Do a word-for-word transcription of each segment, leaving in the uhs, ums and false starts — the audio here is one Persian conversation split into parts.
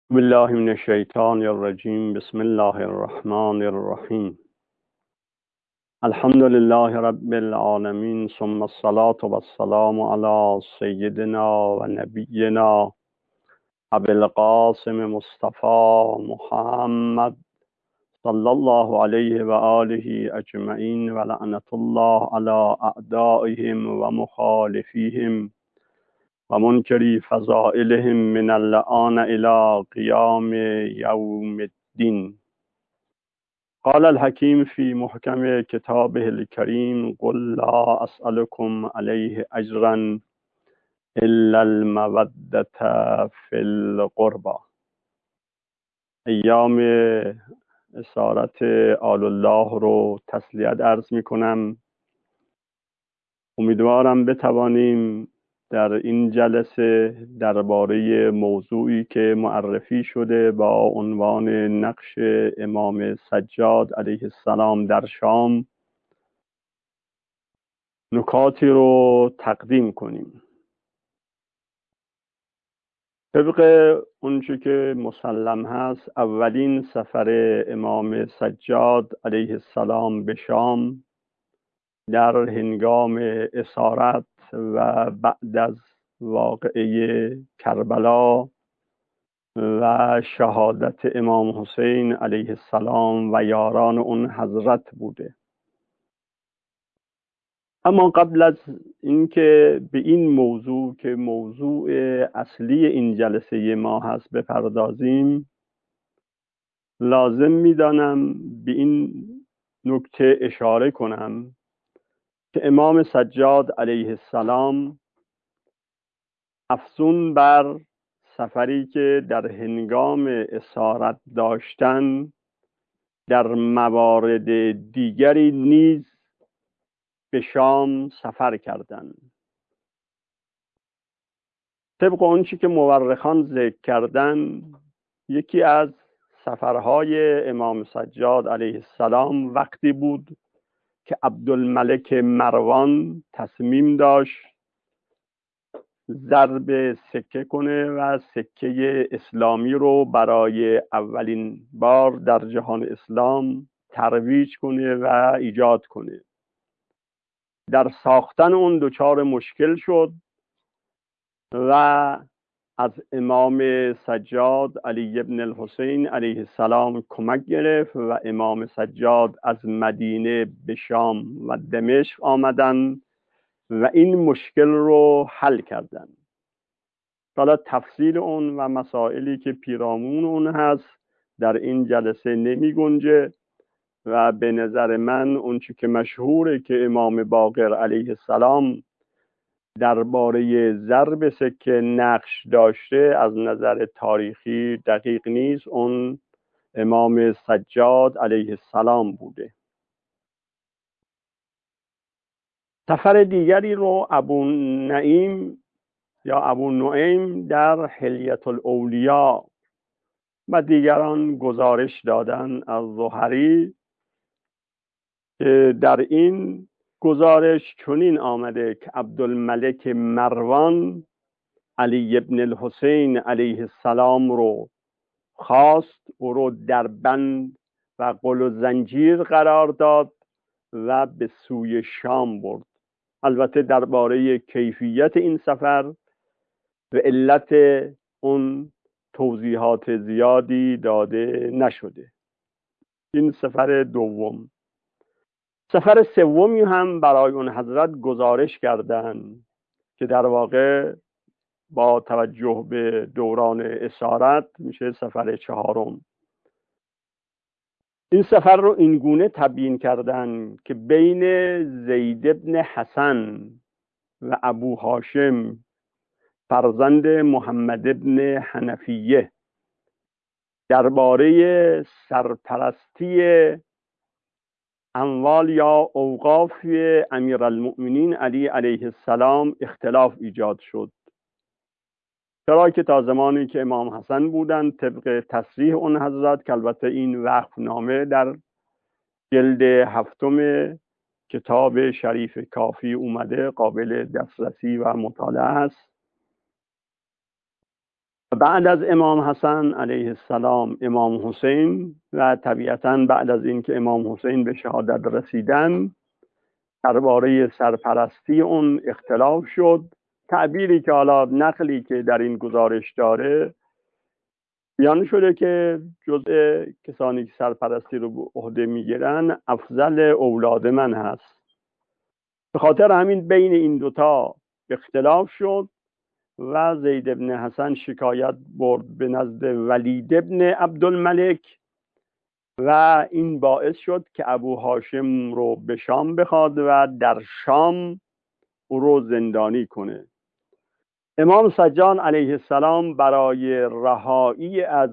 بالله من الشیطان الرجیم. بسم الله الرحمن الرحیم. الحمد لله رب العالمین، ثم الصلاة والسلام علی سیدنا و نبینا ابی القاسم مصطفى محمد صلی الله علیه و آله اجمعین و لعنت الله علی اعدائهم و مخالفیهم و منکری فضائلهم من اللعان الى قیام یوم الدین. قال الحکیم فی محکم کتابه الکریم: قل لا اسألكم علیه اجرا الا المودة فی القربى. ایام اسارت آل الله رو تسلیت عرض می کنم. امیدوارم بتوانیم در این جلسه درباره موضوعی که معرفی شده با عنوان نقش امام سجاد علیه السلام در شام نکاتی رو تقدیم کنیم. طبق اونچه که مسلم هست، اولین سفر امام سجاد علیه السلام به شام در هنگام اسارت و بعد از واقعه کربلا و شهادت امام حسین علیه السلام و یاران اون حضرت بوده. اما قبل از اینکه به این موضوع که موضوع اصلی این جلسه ما هست بپردازیم، لازم می‌دانم به این نکته اشاره کنم که امام سجاد علیه السلام افزون بر سفری که در هنگام اسارت داشتن، در موارد دیگری نیز به شام سفر کردند. طبق آنچه که مورخان ذکر کردند، یکی از سفرهای امام سجاد علیه السلام وقتی بود که عبدالملک مروان تصمیم داشت ضرب سکه کنه و سکه اسلامی رو برای اولین بار در جهان اسلام ترویج کنه و ایجاد کنه. در ساختن اون دچار مشکل شد و از امام سجاد علی ابن الحسین علیه السلام کمک گرفت و امام سجاد از مدینه به شام و دمشق آمدن و این مشکل رو حل کردن. حالا تفصیل اون و مسائلی که پیرامون اون هست در این جلسه نمی گنجه و به نظر من اون چی که مشهوره که امام باقر علیه السلام درباره ضرب سکه نقش داشته از نظر تاریخی دقیق نیست، اون امام سجاد علیه السلام بوده. سفر دیگری رو ابو نعیم یا ابو نعیم در حلیة الاولیاء و دیگران گزارش دادن از زهری که در این گزارش چنین آمده که عبدالملک مروان علی ابن الحسین علیه السلام رو خواست، او رو در بند و قل و زنجیر قرار داد و به سوی شام برد. البته درباره کیفیت این سفر و علت اون توضیحات زیادی داده نشده. این سفر دوم. سفر سومی هم برای اون حضرت گزارش کردند که در واقع با توجه به دوران اسارت میشه سفر چهارم. این سفر رو اینگونه تبیین کردن که بین زید بن حسن و ابو هاشم فرزند محمد بن حنفیه درباره سرپرستی اموال یا اوقاف امیرالمؤمنین علی علیه السلام اختلاف ایجاد شد. چرا که تا زمانی که امام حسن بودند طبق تصریح اون حضرت که البته این وقفنامه در جلد هفتم کتاب شریف کافی اومده، قابل دسترسی و مطالعه است. بعد از امام حسن علیه السلام امام حسین، و طبیعتاً بعد از اینکه امام حسین به شهادت رسیدن درباره سرپرستی اون اختلاف شد. تعبیری که حالا نقلی که در این گزارش داره بیان شده که جزء کسانی که سرپرستی رو به عهده میگیرن افضل اولاد من هست. به خاطر همین بین این دوتا اختلاف شد و زید بن حسن شکایت برد به نزد ولید بن عبدالملک و این باعث شد که ابو هاشم رو به شام بخواد و در شام او رو زندانی کنه. امام سجاد علیه السلام برای رهایی از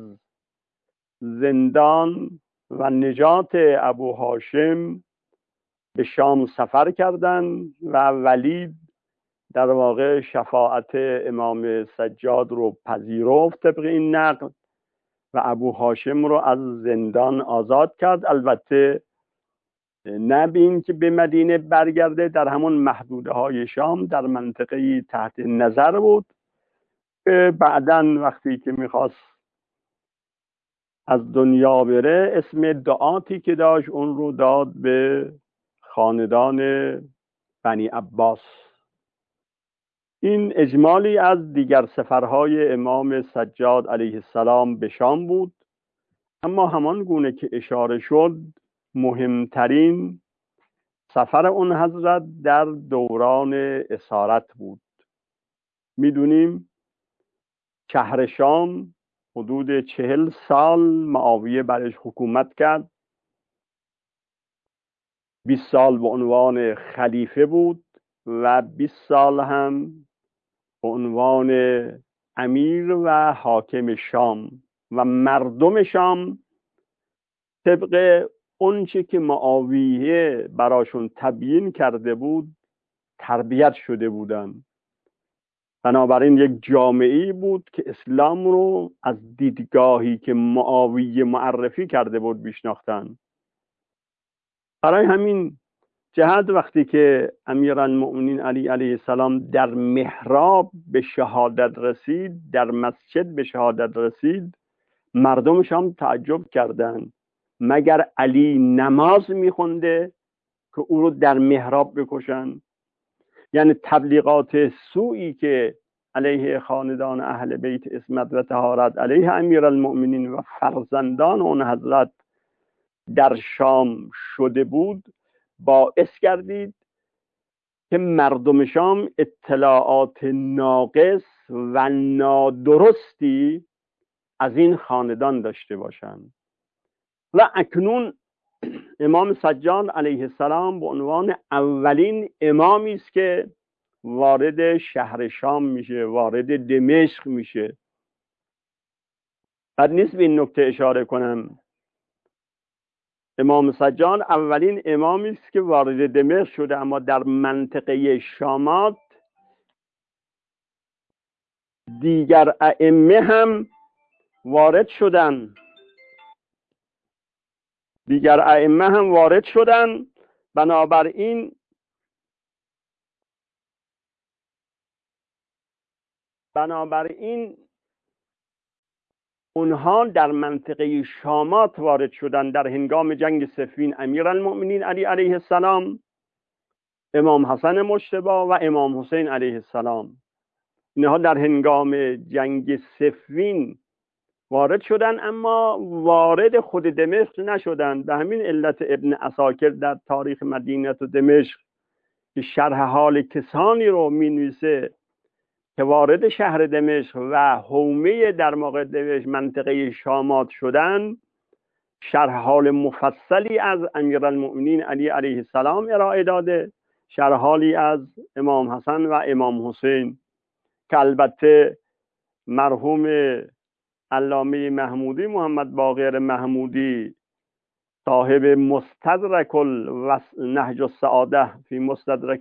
زندان و نجات ابو هاشم به شام سفر کردند و ولید در واقع شفاعت امام سجاد رو پذیرفت طبق این نقل و ابو هاشم رو از زندان آزاد کرد. البته نه بین که به مدینه برگرده، در همون محدوده های شام در منطقه تحت نظر بود. بعداً وقتی که میخواست از دنیا بره اسم دعاتی که داشت اون رو داد به خاندان بنی عباس. این اجمالی از دیگر سفرهای امام سجاد علیه السلام به شام بود، اما همان گونه که اشاره شد مهمترین سفر اون حضرت در دوران اسارت بود. میدونیم شهر شام حدود چهل سال معاویه برش حکومت کرد. بیست سال به عنوان خلیفه بود و بیست سال هم به عنوان امیر و حاکم شام، و مردم شام طبق اونچه که معاویه براشون تبیین کرده بود تربیت شده بودند. بنابراین یک جامعه‌ای بود که اسلام رو از دیدگاهی که معاویه معرفی کرده بود میشناختند. برای همین جهت وقتی که امیرالمؤمنین علی علیه السلام در محراب به شهادت رسید، در مسجد به شهادت رسید، مردم شام تعجب کردند مگر علی نماز میخونده که او رو در محراب بکشن؟ یعنی تبلیغات سوئی که علیه خاندان اهل بیت عصمت و طهارت، علیه امیرالمؤمنین و فرزندان اون حضرت در شام شده بود باعث گردید که مردم شام اطلاعات ناقص و نادرستی از این خاندان داشته باشند. و اکنون امام سجاد علیه السلام به عنوان اولین امامی است که وارد شهر شام میشه، وارد دمشق میشه. بد نیست به این نکته اشاره کنم امام سجاد اولین امامی است که وارد دمشق شده، اما در منطقه شامات دیگر ائمه هم وارد شدن دیگر ائمه هم وارد شدن بنابراین بنابراین اونها در منطقه شامات وارد شدن. در هنگام جنگ صفین امیرالمؤمنین علی علیه السلام، امام حسن مجتبی و امام حسین علیه السلام، اینها در هنگام جنگ صفین وارد شدن اما وارد خود دمشق نشدن. به همین علت ابن عساکر در تاریخ مدینه و دمشق که شرح حال کسانی رو می نویسه که وارد شهر دمشق و حومه در موقع دمشق منطقه شامات شدن، شرح حال مفصلی از امیرالمؤمنین علی علیه السلام ارائه داده، شرح حالی از امام حسن و امام حسین که البته مرحوم علامه محمودی محمد باقر محمودی صاحب مستدرک نهج السعاده فی مستدرک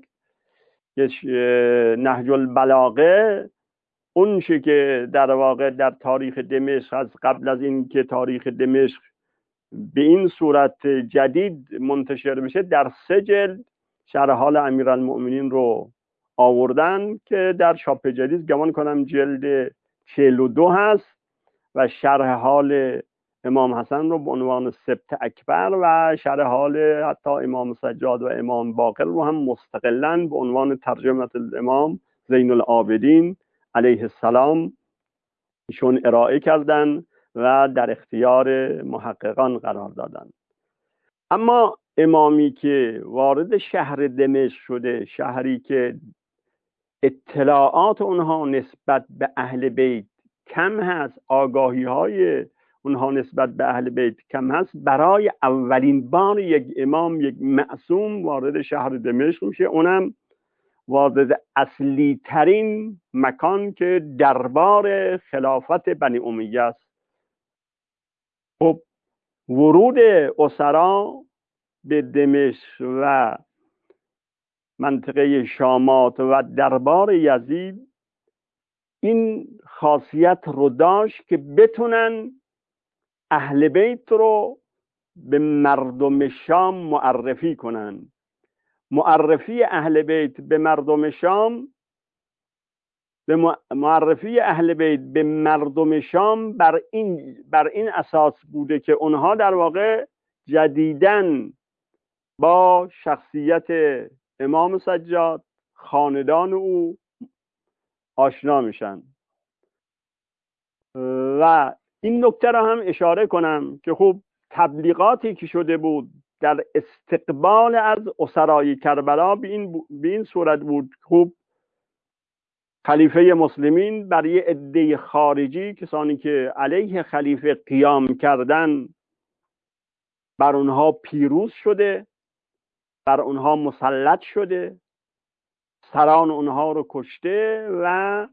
نهج البلاغه، اون چه که در واقع در تاریخ دمشق از قبل از این که تاریخ دمشق به این صورت جدید منتشر بشه در سه جلد شرح حال امیرالمؤمنین رو آوردن که در چاپ جدید گمان کنم جلد چهل و دو هست و شرح حال امام حسن رو به عنوان سبت اکبر و شرح حال حتی امام سجاد و امام باقر رو هم مستقلاً به عنوان ترجمه الامام زین العابدین علیه السلام ایشون ارائه کردن و در اختیار محققان قرار دادن. اما امامی که وارد شهر دمشق شده، شهری که اطلاعات اونها نسبت به اهل بیت کم هست، آگاهی های اونها نسبت به اهل بیت کم هست، برای اولین بار یک امام، یک معصوم وارد شهر دمشق میشه، اونم وارد اصلی ترین مکان که دربار خلافت بنی امیه است. خب ورود اسرا به دمشق و منطقه شامات و دربار یزید این خاصیت رو داشت که بتونن اهل بیت رو به مردم شام معرفی کنن. معرفی اهل بیت به مردم شام به معرفی اهل بیت به مردم شام بر این بر این اساس بوده که اونها در واقع جدیداً با شخصیت امام سجاد، خاندان او آشنا میشن. و این نکته را هم اشاره کنم که خوب تبلیغاتی که شده بود در استقبال از اسرای کربلا به این, به این صورت بود. خوب خلیفه مسلمین برای عده خارجی، کسانی که علیه خلیفه قیام کردن، بر اونها پیروز شده، بر اونها مسلط شده، سران اونها رو کشته و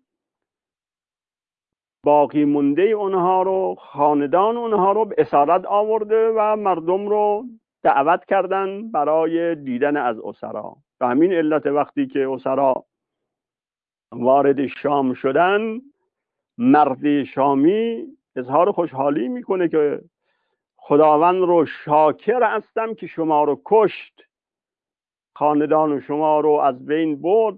باقی مونده اونها رو، خاندان اونها رو به اسارت آورده و مردم رو دعوت کردن برای دیدن از اسرا. به همین علت وقتی که اسرا وارد شام شدن، مرد شامی اظهار خوشحالی میکنه که خداوند رو شاکر هستم که شما رو کشت، خاندان شما رو از بین برد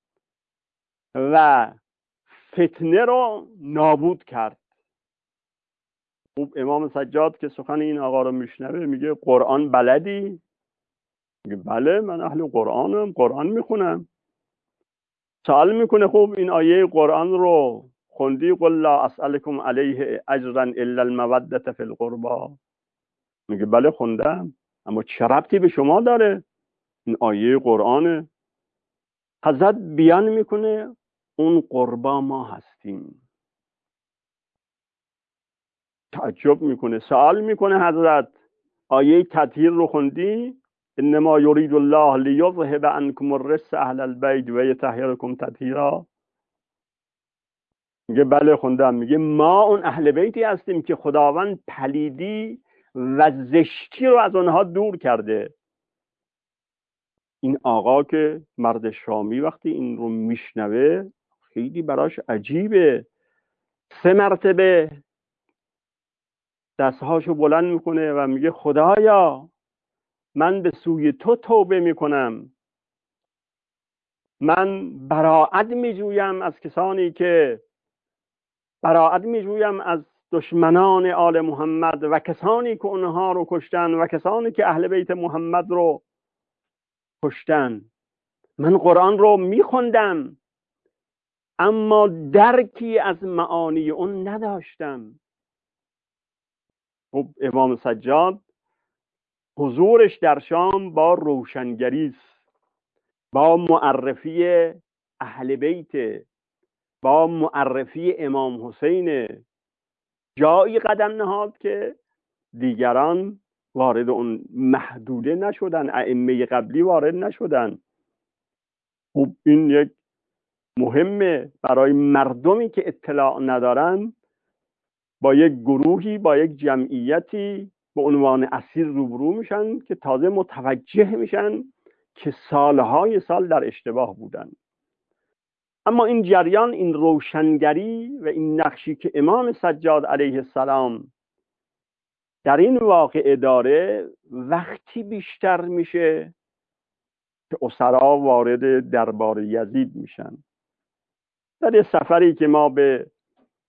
و فتنه رو نابود کرد. خوب امام سجاد که سخن این آقا رو میشنوه میگه قرآن بلدی؟ میگه بله من اهل قرآنم، قرآن میخونم. سوال میکنه خوب این آیه قرآن رو خوندی؟ قل لا اسألكم علیه اجرا الا المودة فی القربا. میگه بله خوندم، اما چه ربطی به شما داره؟ این آیه قرآنه. حضرت بیان میکنه اون قربا ما هستیم. تعجب میکنه، سوال میکنه حضرت آیه تطهیر رو خوندی؟ انما یرید الله لیذهب عنکم الرجس اهل البیت و یطهرکم تطهیرا. میگه بله خوندم. میگه ما اون اهل بیتی هستیم که خداوند پلیدی و زشتی رو از اونها دور کرده. این آقا که مرد شامی وقتی این رو میشنوه خیلی براش عجیبه. سه مرتبه دستهاشو بلند میکنه و میگه خدایا من به سوی تو توبه میکنم، من براءت میجویم از کسانی که براءت میجویم از دشمنان آل محمد و کسانی که اونها رو کشتن و کسانی که اهل بیت محمد رو کشتن. من قرآن رو میخوندم اما درکی از معانی اون نداشتم. خب امام سجاد حضورش در شام با روشنگری است، با معرفی اهل بیت، با معرفی امام حسین، جایی قدم نهاد که دیگران وارد اون محدوده نشدن، ائمه قبلی وارد نشدن. خب این یک مهمه برای مردمی که اطلاع ندارن، با یک گروهی، با یک جمعیتی به عنوان اسیر روبرو میشن که تازه متوجه میشن که سالهای سال در اشتباه بودن. اما این جریان، این روشنگری و این نقشی که امام سجاد علیه السلام در این واقعه داره وقتی بیشتر میشه که اسرا وارد دربار یزید میشن. در یه سفری که ما به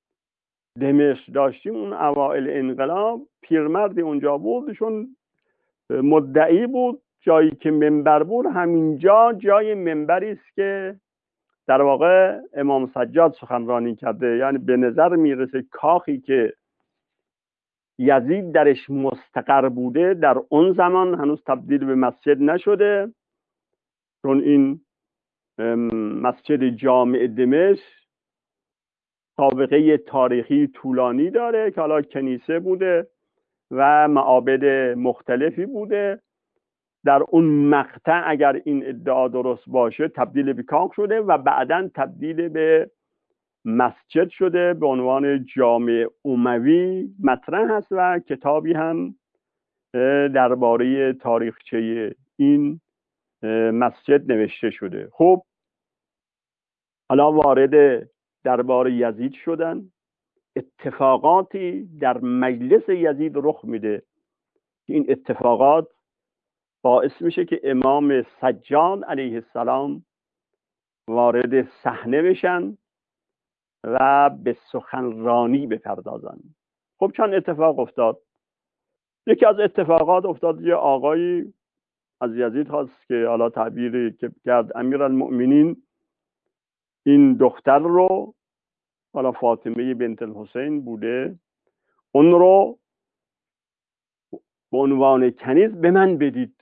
دمشق داشتیم اون اوائل انقلاب، پیرمردی اونجا بود، چون مدعی بود جایی که منبر بود همینجا جای منبری است که در واقع امام سجاد سخنرانی کرده. یعنی به نظر میرسه کاخی که یزید درش مستقر بوده در اون زمان هنوز تبدیل به مسجد نشده، چون این مسجد جامع دمشق سابقه تاریخی طولانی داره که حالا کنیسه بوده و معابد مختلفی بوده. در اون مقطع اگر این ادعا درست باشه تبدیل به کاخ شده و بعداً تبدیل به مسجد شده، به عنوان جامع اموی مطرح هست و کتابی هم درباره تاریخچه این مسجد نوشته شده. خب حالا وارد درباره یزید شدن، اتفاقاتی در مجلس یزید رخ میده که این اتفاقات باعث میشه که امام سجاد علیه السلام وارد صحنه بشن و به سخنرانی بپردازن. خب چند اتفاق افتاد. یکی از اتفاقات افتاد یه آقایی از یزید خواست که حالا تعبیری که کرد امیرالمؤمنین این دختر رو، حالا فاطمه بنت الحسین بوده، اون رو به عنوان کنیز به من بدید.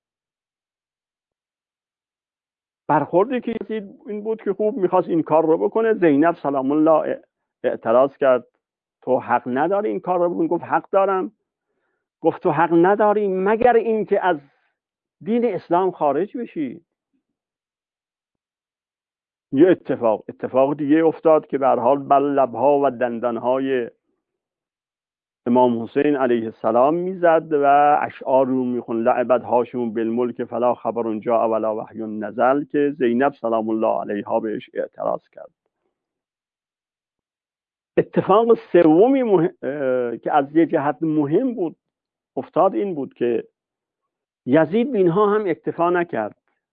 برخوردی که این بود که خوب میخواست این کار رو بکنه. زینب سلام الله اعتراض کرد تو حق نداری این کار رو بکن. گفت حق دارم. گفت تو حق نداری مگر این که از دین اسلام خارج بشی. یه اتفاق اتفاق دیگه افتاد که به هر حال بر لبها و دندانهای امام حسین علیه السلام میزد و اشعار رو میخون لعبت هاشم بالملک فلا خبر جاء ولا وحی نزل، که زینب سلام الله علیها بهش اعتراض کرد. اتفاق سومی مهم... که از یه جهت مهم بود افتاد این بود که یزید اینها هم اکتفا نکرد.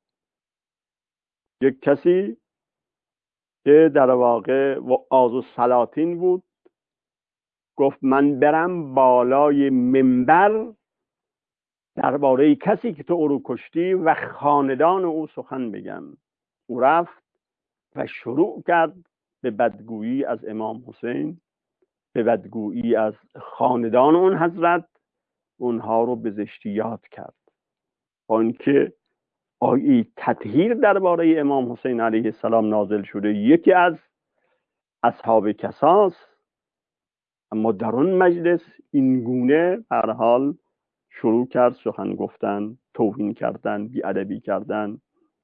یک کسی که در واقع آز السلاطین بود گفت من برم بالای منبر درباره کسی که تو او رو کشتی و خاندان او سخن بگم. او رفت و شروع کرد به بدگویی از امام حسین، به بدگویی از خاندان اون حضرت، اونها رو به زشتی یاد کرد. با اینکه آیه تطهیر درباره امام حسین علیه السلام نازل شده، یکی از اصحاب کساس، اما در اون مجلس این گونه هر حال شروع کرد سخن گفتن، توهین کردن، بی‌ادبی کردن.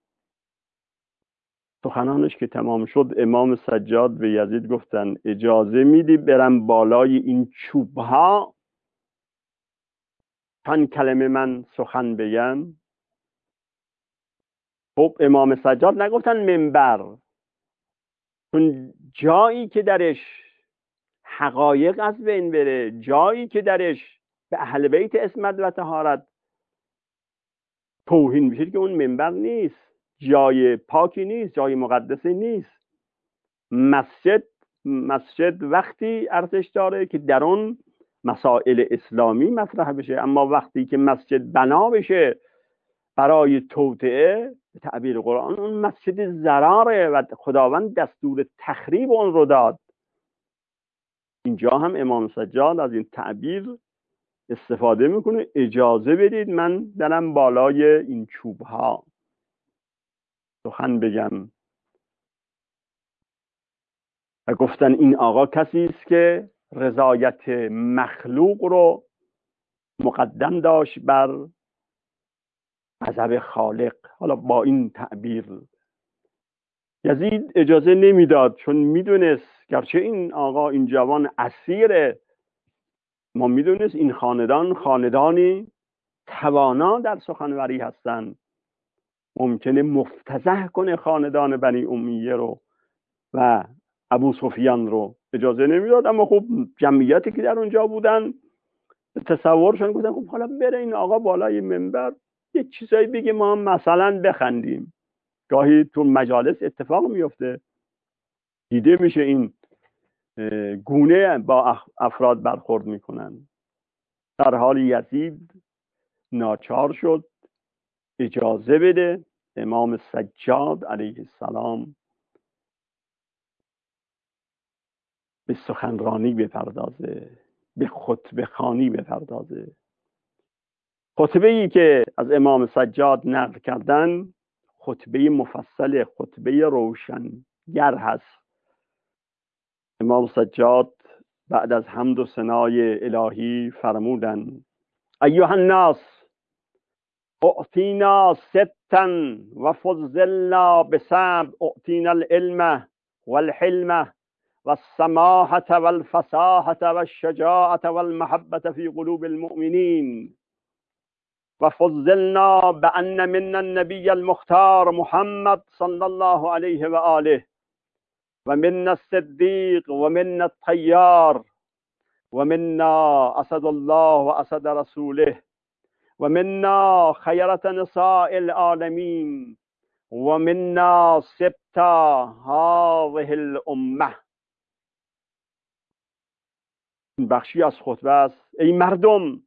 سخنانش که تمام شد امام سجاد به یزید گفتن اجازه میدی برم بالای این چوبها چند کلمه من سخن بگم؟ خب امام سجاد نگفتن منبر، چون جایی که درش حقایق از بین بره، جایی که درش به اهل بیت عصمت و طهارت توهین بشه که اون منبر نیست، جای پاکی نیست، جای مقدسی نیست. مسجد مسجد وقتی ارزش داره که در اون مسائل اسلامی مطرح بشه، اما وقتی که مسجد بنا بشه برای توطئه به تعبیر قرآن اون مسجد ضراره و خداوند دستور تخریب اون رو داد. اینجا هم امام سجاد از این تعبیر استفاده میکنه اجازه بدید من درم بالای این چوبها سخن بگم. و گفتن این آقا کسی است که رضایت مخلوق رو مقدم داشت بر غضب خالق. حالا با این تعبیر یزید اجازه نمیداد، چون میدونست گرچه این آقا این جوان اسیره، ما میدونست این خاندان خاندانی توانا در سخنوری هستن، ممکنه مفتضح کنه خاندان بنی امیه رو و ابو سفیان رو. اجازه نمیداد. اما خب جمعیتی که در اونجا بودن تصورشون گفتن خب حالا بره این آقا بالای منبر یک چیزایی بگه ما مثلا بخندیم. گاهی تو مجالس اتفاق میفته، دیده میشه این گونه با افراد برخورد میکنن. در حال یزید ناچار شد اجازه بده امام سجاد علیه السلام به سخنرانی بپردازه، به خطبه خوانی بپردازه. خطبه ای که از امام سجاد نقل کردن خطبه مفصل، خطبه روشنگر هست. امام سجاد بعد از حمد و ثنای الهی فرمودند: ایها الناس اعطینا ستا و فضلنا بسبع، اعطینا العلم والحلم والسماحة والفصاحة والشجاعة والمحبة في قلوب المؤمنين، وفضلنا بأن منا النبي المختار محمد صلى الله عليه وآله، ومنا الصديق ومنا الطيار، ومنا أسد الله وأسد رسوله، ومنا خيرة نساء العالمين، ومنا سبط هذه الأمة. این بخشی از خطبه است. ای مردم،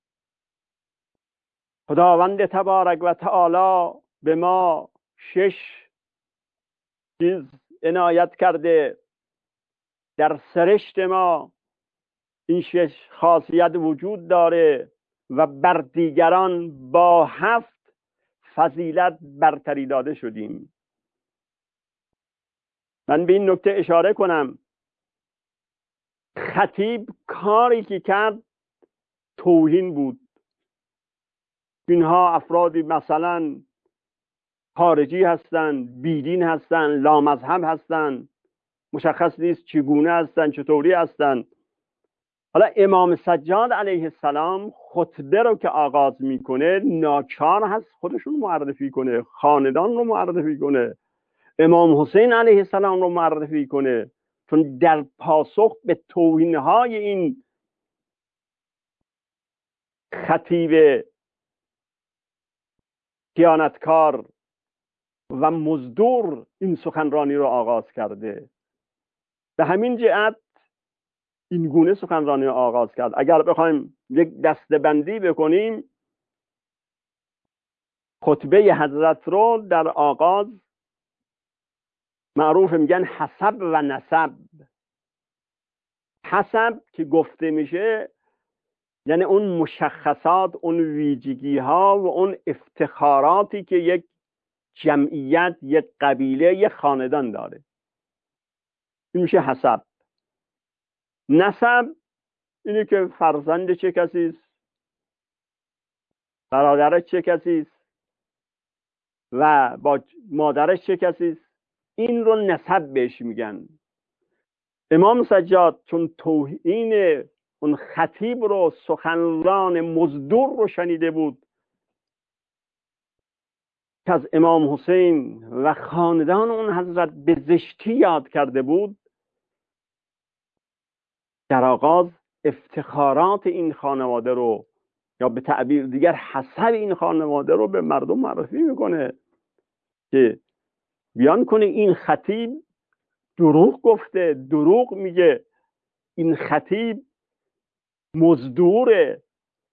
خداوند تبارک و تعالی به ما شش چیز عنایت کرده. در سرشت ما این شش خاصیت وجود داره و بر دیگران با هفت فضیلت برتری داده شدیم. من به این نکته اشاره کنم. خطیب کاری که کرد توهین بود. اینها افرادی مثلا خارجی هستند، بیدین هستند، لامذهب هستند، مشخص نیست چگونه هستند، چطوری هستند. حالا امام سجاد علیه السلام خطبه رو که آغاز میکنه ناچار هست خودشون معرفی کنه، خاندان رو معرفی کنه، امام حسین علیه السلام رو معرفی کنه، چون در پاسخ به توهینهای این خطیب خیانتکار و مزدور این سخنرانی رو آغاز کرده. به همین جهت این گونه سخنرانی رو آغاز کرد. اگر بخوایم یک دسته‌بندی بکنیم، خطبه حضرت رو در آغاز معروف میگن حسب و نسب. حسب که گفته میشه یعنی اون مشخصات، اون ویژگی ها و اون افتخاراتی که یک جمعیت، یک قبیله، یک خاندان داره، این میشه حسب. نسب اینه که فرزند چه کسی است، برادرش چه کسی است و با مادرش چه کسی است، این رو نسب بهش میگن. امام سجاد چون توهین اون خطیب رو، سخنران مزدور رو شنیده بود که از امام حسین و خاندان اون حضرت به زشتی یاد کرده بود، در آغاز افتخارات این خانواده رو یا به تعبیر دیگر حسب این خانواده رو به مردم معرفی میکنه که بیان کنه این خطیب دروغ گفته، دروغ میگه، این خطیب مزدوره.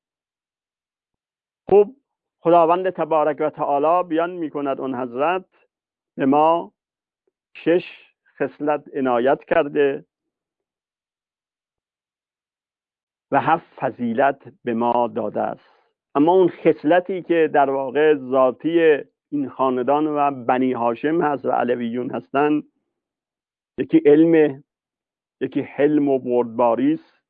خب خداوند تبارک و تعالی بیان میکند اون حضرت به ما شش خصلت عنایت کرده و هفت فضیلت به ما داده است. اما اون خصلتی که در واقع ذاتی این خاندان و بنی هاشم هست و علویون هستند، یکی علم، یکی حلم و بردباری است،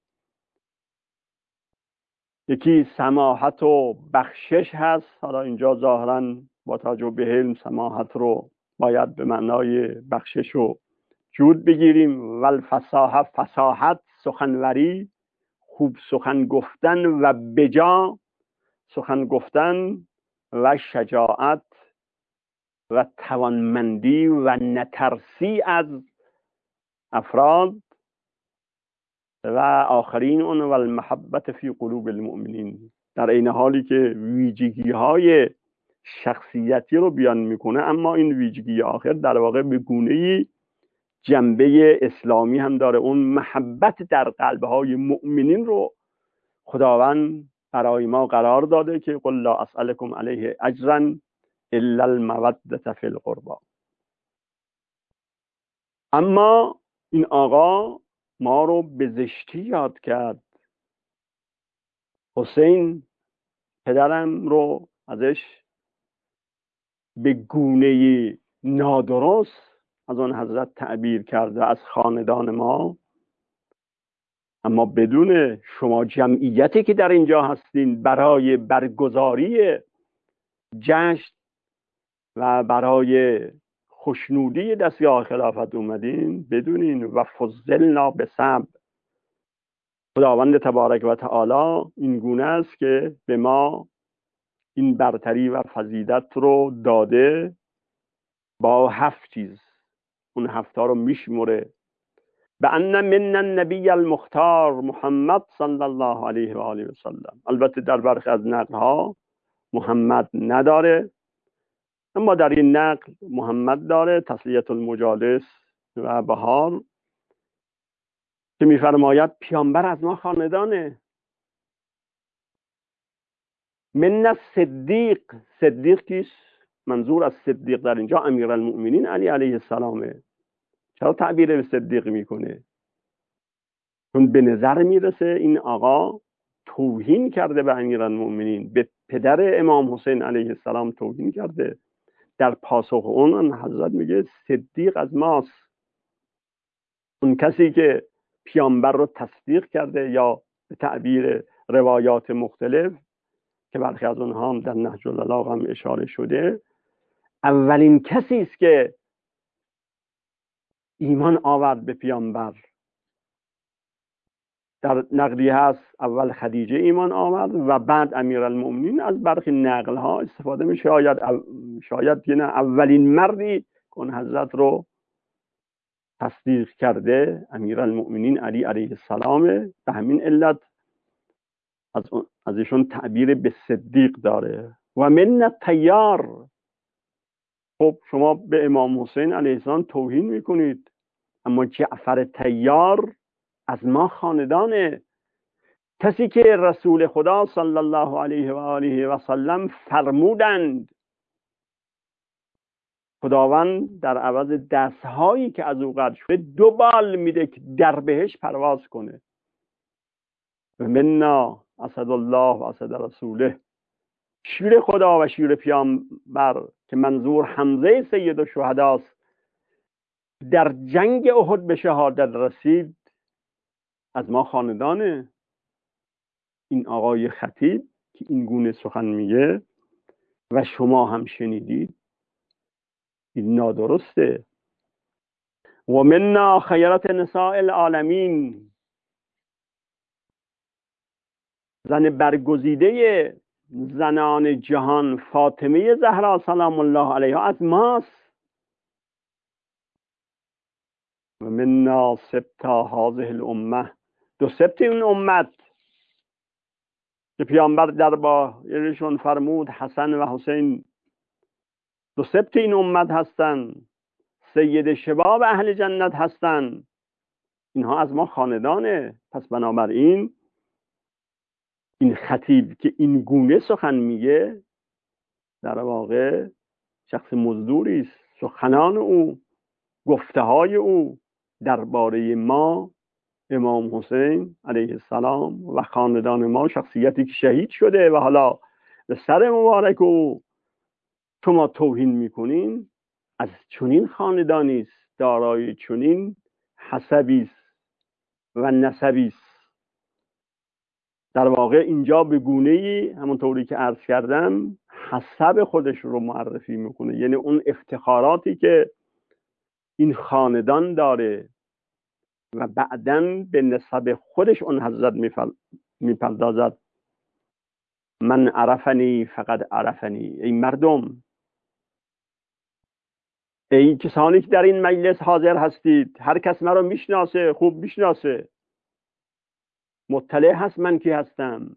یکی سماحت و بخشش هست. حالا اینجا ظاهرا با توجه به علم سماحت رو باید به معنای بخشش و جود بگیریم. والفصاحه، فصاحت، سخنوری، خوب سخن گفتن و بجا سخن گفتن، و شجاعت و توانمندی و نترسی از افراد، و آخرین اون و المحبت فی قلوب المؤمنین، در این حالی که ویژگی های شخصیتی رو بیان میکنه، اما این ویژگی آخر در واقع به گونه‌ای جنبه اسلامی هم داره. اون محبت در قلبهای مؤمنین رو خداوند برای ما قرار داده که قل لا اسألكم علیه اجرا الا المودة فی القربى. اما این آقا ما رو به زشتی یاد کرد. حسین پدرم رو ازش به گونه نادرست از آن حضرت تعبیر کرده از خاندان ما. اما بدون شما جمعیتی که در اینجا هستین برای برگزاری جشن و برای خوشنودی دستگاه خلافت اومدین، بدونین و فضلنا به سبع. خداوند تبارک و تعالی این گونه است که به ما این برتری و فضیلت رو داده با هفت چیز. اون هفتا رو میشمره. به ان من النبی المختار محمد صلی الله علیه و آله و سلم. البته در برخی از نقل ها محمد نداره، اما در این نقل محمد داره. تسلیت المجالس و بهار که میفرماید پیامبر از ما خاندانه. من الصدیق. صدیق کیست؟ منظور از صدیق در اینجا امیرالمؤمنین علی علیه السلامه. چرا تعبیر به صدیق میکنه؟ چون به نظر میرسه این آقا توهین کرده به امیرالمؤمنین، به پدر امام حسین علیه السلام توهین کرده. در پاسخ اون حضرت میگه صدیق از ماست. اون کسی که پیامبر رو تصدیق کرده، یا به تعبیر روایات مختلف که برخی از اونها هم در نهج البلاغه هم اشاره شده، اولین کسی است که ایمان آورد به پیامبر. در نقلی هست اول خدیجه ایمان آورد و بعد امیرالمؤمنین. از برخی نقل ها استفاده می شاید شاید نه اولین مردی که اون حضرت رو تصدیق کرده امیرالمؤمنین علی علیه السلام. به همین علت از از ایشون تعبیر به صدیق داره. و من الطیار. خب شما به امام حسین علیه السلام توهین میکنید، اما جعفر طیار از ما خاندانه. کسی که رسول خدا صلی الله علیه و آله و سلم فرمودند خداوند در عوض دستهایی که از او قطع شده دو بال میده که در بهش پرواز کنه. و منا اسد الله و اسد رسوله. شیر خدا و شیر پیامبر که منظور حمزه سید الشهداست در جنگ احد به شهادت رسید از ما خاندانه. این آقای خطیب که این گونه سخن میگه و شما هم شنیدید، این نادرسته. و منا خیرت نساء العالمین. زن برگزیده زنان جهان فاطمه زهرا سلام الله علیها از ماست. و منا سبتا هذه الامه. دو سبت این امت که پیامبر در بارشون فرمود حسن و حسین دو سبت این امت هستن، سید شباب اهل جنت هستن. اینها از ما خاندانه. پس بنابراین این خطیب که این گونه سخن میگه در واقع شخص مزدوری است. سخنان او، گفته های او درباره ما امام حسین علیه السلام و خاندان ما، شخصیتی که شهید شده و حالا به سر مبارک او شما توهین میکنین، از چنین خاندانی است، دارای چنین حسبی است و نسبی است. در واقع اینجا به گونه‌ای همونطوری که عرض کردم حسب خودش رو معرفی میکنه، یعنی اون افتخاراتی که این خاندان داره و بعداً به نسب خودش اون حضرت میپردازد. من عرفنی فقد عرفنی. ای مردم، ای کسانی که در این مجلس حاضر هستید، هر کس من رو میشناسه، خوب میشناسه، مطلع هست من کی هستم.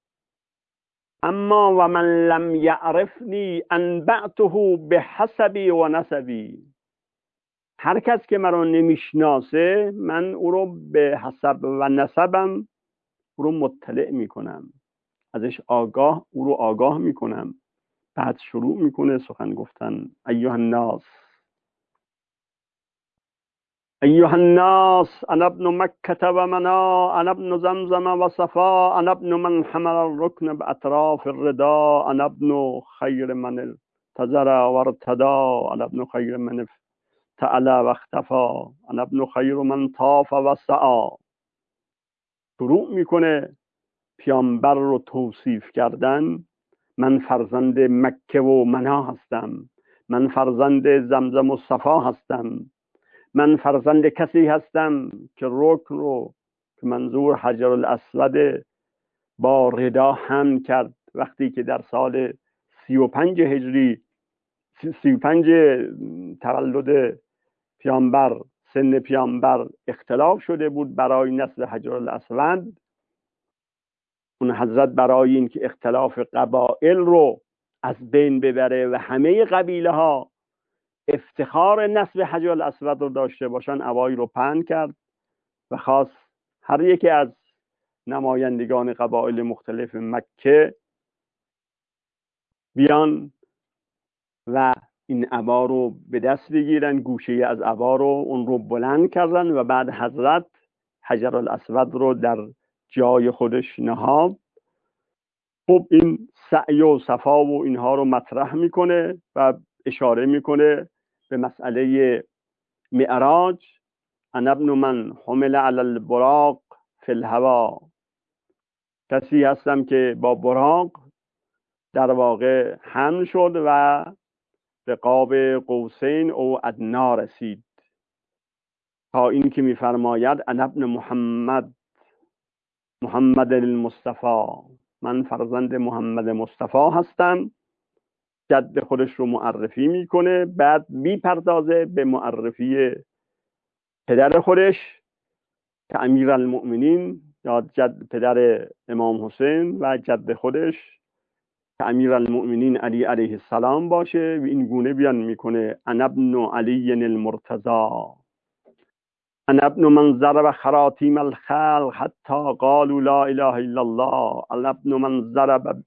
اما و من لم یعرفنی انبعته به حسبی و نسبی. هر کس که مرا نمیشناسه من او رو به حسب و نسبم او رو مطلع میکنم، ازش آگاه او رو آگاه میکنم. بعد شروع میکنه سخن گفتن. ایها الناس ایها الناس انا ابن مکة و منا، انا ابن زمزم و صفا، انا ابن من حمل الرکن باطراف الردا، انا ابن خیر من التزر و ارتدا، انا ابن خیر من افتعل و اختفا، انا ابن خیر من طاف و سعا. شروع میکنه پیامبر رو توصیف کردن. من فرزند مکه و منا هستم، من فرزند زمزم و صفا هستم، من فرزند کسی هستم که رکن رو که منظور حجر الاسود با ردا هم کرد وقتی که در سال سی و پنج هجری، سی و پنج تولد پیامبر، سن پیامبر اختلاف شده بود برای نصب حجر الاسود. اون حضرت برای این که اختلاف قبایل رو از بین ببره و همه قبیله ها افتخار نصب حجر الاسود رو داشته باشن، اوایی رو پهن کرد و خواست هر یکی از نمایندگان قبایل مختلف مکه بیان و این عبا رو به دست بگیرن. گوشه از عبا رو اون رو بلند کردن و بعد حضرت حجر الاسود رو در جای خودش نهاد. خب این سعی و صفا و اینها رو مطرح میکنه و اشاره میکنه به مسئله معراج. انا ابن من حمل علی البراق فی الهوا، کسی هستم که با براق در واقع حمل شد و به قاب قوسین او ادنا رسید، تا این که میفرماید انا ابن محمد محمد المصطفى، من فرزند محمد مصطفی هستم. جد خودش رو معرفی میکنه، بعد میپردازه به معرفی پدر خودش که امیرالمؤمنین یا جد پدر امام حسین و جد خودش که امیرالمؤمنین علی علیه السلام باشه و این گونه بیان میکنه انا ابن علی المرتضی، انا ابن من ضرب خراطیم الخلق حتی قالوا لا اله الا الله، انا ابن من ضرب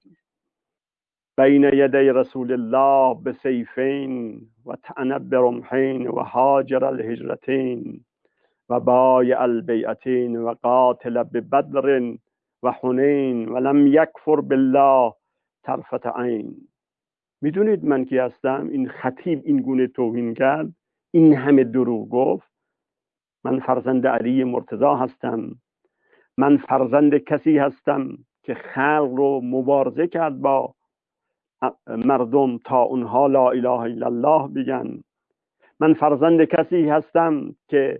بین یدی رسول الله بسیفین و طعن برمحین و هاجر الهجرتین و بایع البیعتین و قاتل ببدر و حنین و لم یکفر بالله طرفت عین. میدونید من کی هستم؟ این خطیب این گونه توهین کرد، این همه دروغ گفت. من فرزند علی مرتضی هستم، من فرزند کسی هستم که خلق رو مبارزه کرد با مردم تا اونها لا اله الا الله بگن. من فرزند کسی هستم که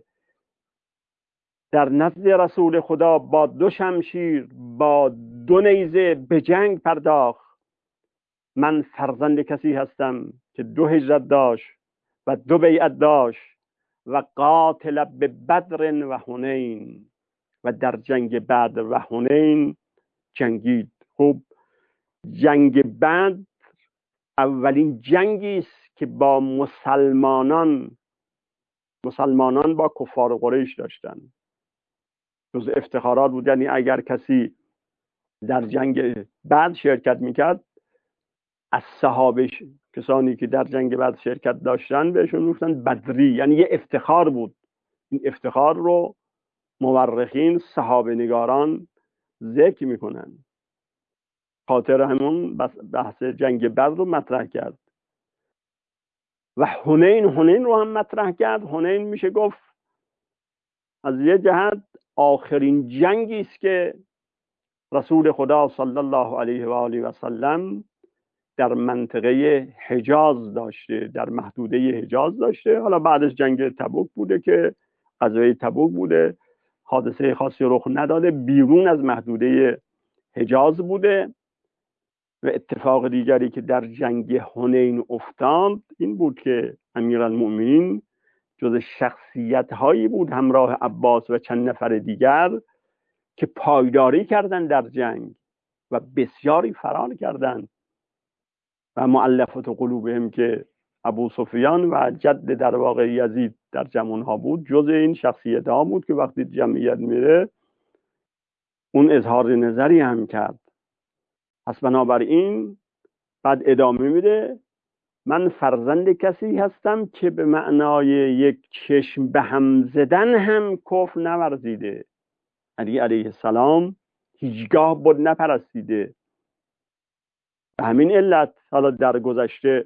در نزد رسول خدا با دو شمشیر با دو نیزه به جنگ پرداخت. من فرزند کسی هستم که دو هجرت داشت و دو بیعت داشت و قاتل به بدر و حنین و در جنگ بدر و حنین جنگید. خب جنگ بدر اولین جنگی است که با مسلمانان مسلمانان با کفار قریش داشتن. جز افتخارات بود. یعنی اگر کسی در جنگ بدر شرکت میکرد، از صحابه کسانی که در جنگ بدر شرکت داشتن بهشون میگفتن بدری، یعنی یه افتخار بود. این افتخار رو مورخین صحابه نگاران ذکر میکنن. خاطر همون بحث جنگ بدر رو مطرح کرد و حنین حنین رو هم مطرح کرد. حنین میشه گفت از یه جهت آخرین جنگی است که رسول خدا صلی الله علیه و آله و سلم در منطقه حجاز داشته، در محدوده حجاز داشته. حالا بعدش جنگ تبوک بوده که غزوه تبوک بوده، حادثه خاصی رخ نداده، بیرون از محدوده حجاز بوده. و اتفاق دیگری که در جنگ حنین افتاد این بود که امیرالمؤمنین جز شخصیت هایی بود همراه عباس و چند نفر دیگر که پایداری کردند در جنگ و بسیاری فرار کردند. و مؤلفه قلوبهم که ابو سفیان و جد در واقع یزید در جمعون ها بود جز این شخصیت ها بود که وقتی جمعیت میره اون اظهار نظری هم کرد. پس بنابراین بعد ادامه میده من فرزند کسی هستم که به معنای یک چشم به هم زدن هم کفر نورزیده. علی علیه السلام هیچگاه بت نپرستیده. به همین علت حالا در گذشته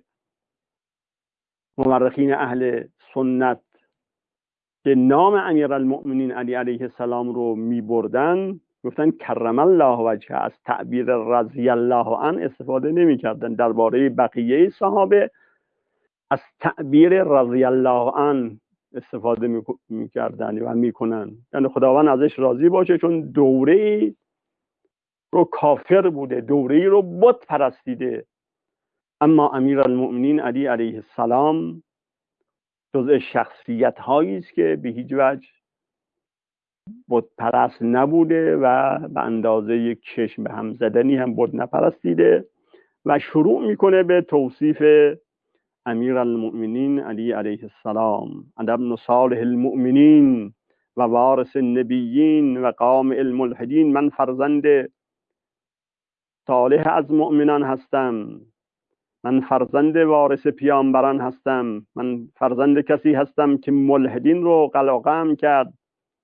مورخین اهل سنت که نام امیرالمؤمنین علی علیه السلام رو می بردن گفتن کرم الله وجهه، از تعبیر رضی الله عنه استفاده نمی کردن. درباره بقیه صحابه از تعبیر رضی الله عنه استفاده می کردن و می کنن، یعنی خداوند ازش راضی باشه، چون دوره رو کافر بوده، دوره رو بت پرستیده. اما امیرالمؤمنین علی علیه السلام جزء شخصیت هایی است که به هیچ وجه بت پرست نبوده و به اندازه یک چشم به هم زدنی هم بت نپرستیده و شروع میکنه به توصیف امیرالمؤمنین علی علیه السلام. انا ابن صالح المؤمنین و وارث النبیین و قامع الملحدین. من فرزند صالح از مؤمنان هستم، من فرزند وارث پیامبران هستم، من فرزند کسی هستم که ملحدین رو قلقم کرد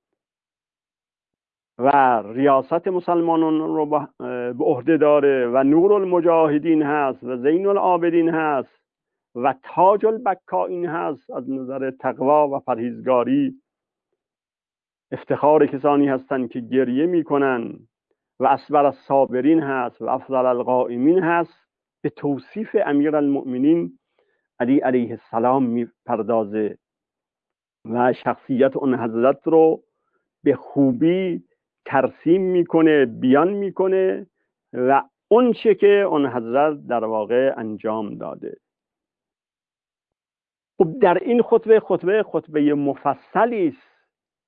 و ریاست مسلمانان رو به عهده داره و نور المجاهدین هست و زین العابدین هست و تاج البکائین هست. از نظر تقوا و پرهیزگاری افتخار کسانی هستند که گریه میکنن و اصبر الصابرین هست و افضل القائمین هست. به توصیف امیرالمؤمنین علی علیه السلام میپردازه و شخصیت اون حضرت رو به خوبی ترسیم میکنه، بیان میکنه و اون چه که اون حضرت در واقع انجام داده. خب در این خطبه خطبه خطبه مفصلی است.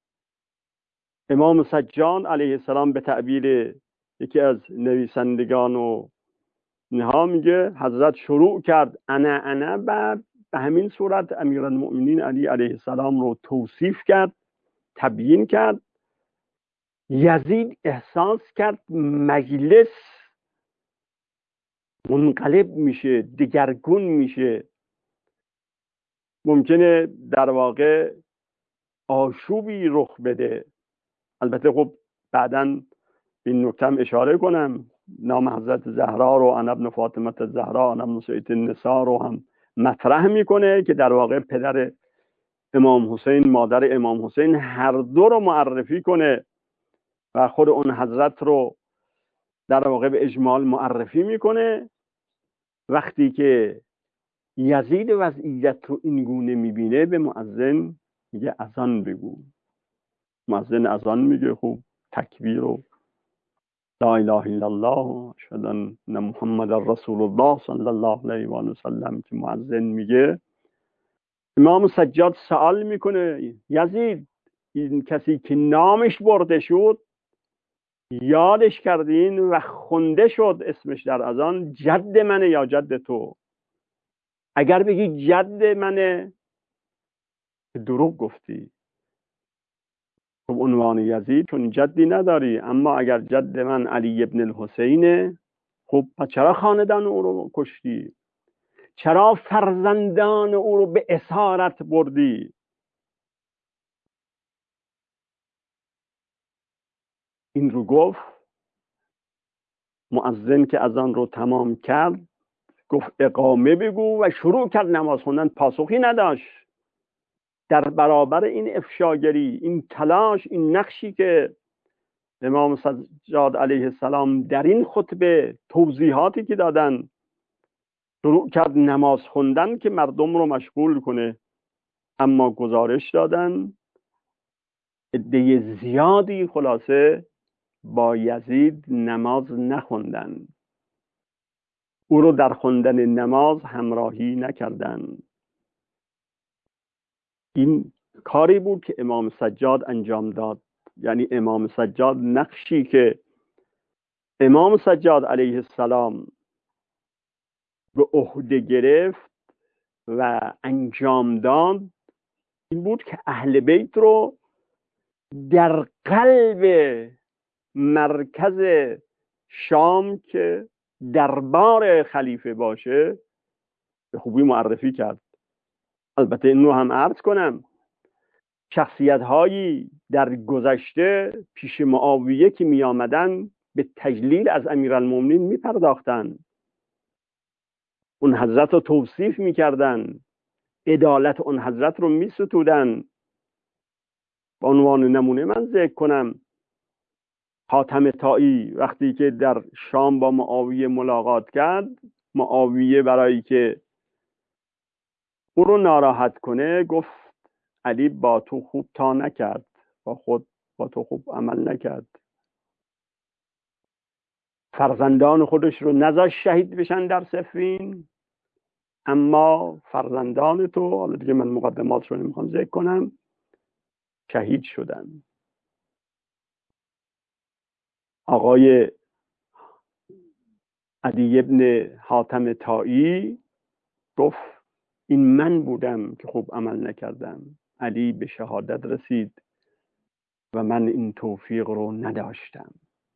امام سجاد علیه السلام به تعبیر یکی از نویسندگان و اینها میگه حضرت شروع کرد انا انا بعد به همین صورت امیرالمؤمنین علی علیه السلام رو توصیف کرد، تبیین کرد. یزید احساس کرد مجلس منقلب میشه، دگرگون میشه، ممکنه در واقع آشوبی رخ بده. البته خب بعداً به این نکته هم اشاره کنم، نام حضرت زهرا رو انا ابن فاطمه الزهرا انا ابن سید النساء رو هم مطرح میکنه که در واقع پدر امام حسین مادر امام حسین هر دو رو معرفی کنه و خود اون حضرت رو در واقع به اجمال معرفی میکنه. وقتی که یزید وضعیت رو این گونه میبینه به مؤذن میگه اذان بگو. مؤذن اذان میگه، خوب تکبیر و لا اله الا الله اشهد ان محمد رسول الله صلی الله علیه و آله و سلم که مؤذن میگه، امام سجاد سوال میکنه یزید این کسی که نامش برده شد یادش کردین و خونده شد اسمش در اذان، جد منه یا جد تو؟ اگر بگی جد منه دروغ گفتی. خب عنوان یزید چون جدی نداری، اما اگر جد من علی ابن الحسینه، خب چرا خاندان او رو کشتی؟ چرا فرزندان او رو به اسارت بردی؟ این رو گفت. مؤذن که اذان رو تمام کرد گفت اقامه بگو و شروع کرد نماز خوندن. پاسخی نداشت در برابر این افشاگری، این تلاش، این نقشی که امام سجاد علیه السلام در این خطبه توضیحاتی که دادن. شروع کرد نماز خوندن که مردم رو مشغول کنه، اما گزارش دادن عده زیادی خلاصه با یزید نماز نخوندن، او رو در خوندن نماز همراهی نکردن. این کاری بود که امام سجاد انجام داد. یعنی امام سجاد نقشی که امام سجاد علیه السلام به عهده گرفت و انجام داد این بود که اهل بیت رو در قلب مرکز شام که دربار خلیفه باشه به خوبی معرفی کرد. البته این رو هم عرض کنم شخصیت هایی در گذشته پیش معاویه که می آمدن به تجلیل از امیرالمومنین می پرداختن، اون حضرت رو توصیف می کردن، عدالت اون حضرت رو می ستودن. به عنوان نمونه من ذکر کنم حاتم طایی وقتی که در شام با معاویه ملاقات کرد، معاویه برای که او رو ناراحت کنه گفت علی با تو خوب تا نکرد، با خود با تو خوب عمل نکرد، فرزندان خودش رو نذاشت شهید بشن در صفین، اما فرزندان تو، حالا دیگه من مقدمات رو نمیخوام ذکر کنم، شهید شدن. آقای علی ابن حاتم طایی گفت این من بودم که خوب عمل نکردم، علی به شهادت رسید و من این توفیق رو نداشتم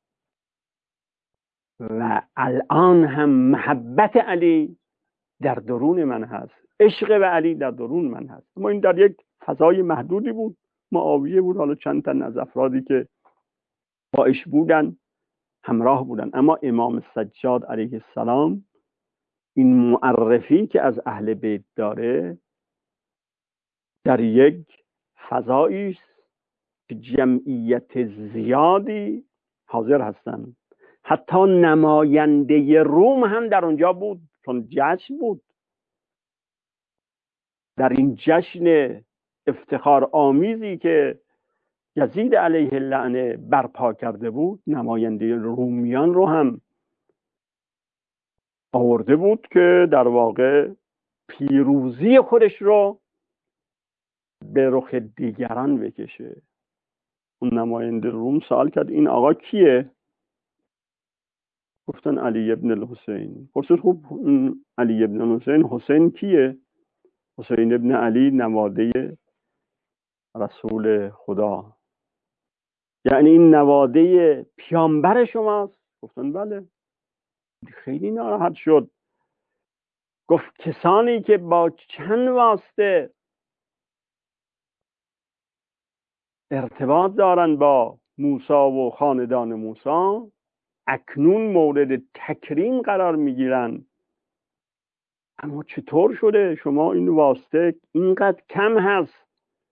و الان هم محبت علی در درون من هست، عشق به علی در درون من هست. اما این در یک فضای محدودی بود، معاویه بود، حالا چند تن از افرادی که باش بودن همراه بودن. اما امام سجاد علیه السلام این معرفی که از اهل بیت داره در یک فضایی است که جمعیت زیادی حاضر هستند. حتی نماینده روم هم در اونجا بود، چون جشن بود. در این جشن افتخار آمیزی که یزید علیه اللعنه برپا کرده بود، نماینده رومیان رو هم آورده بود که در واقع پیروزی خودش رو به رخ دیگران بکشه. اون نماینده روم سوال کرد این آقا کیه؟ گفتن علی ابن الحسین. پرسید خوب علی ابن الحسین، حسین کیه؟ حسین ابن علی نواده رسول خدا، یعنی این نواده پیامبر شماست؟ گفتن بله. خیلی ناراحت شد، گفت کسانی که با چند واسطه ارتباط دارن با موسی و خاندان موسی اکنون مورد تکریم قرار میگیرن، اما چطور شده شما این واسطه اینقدر کم هست،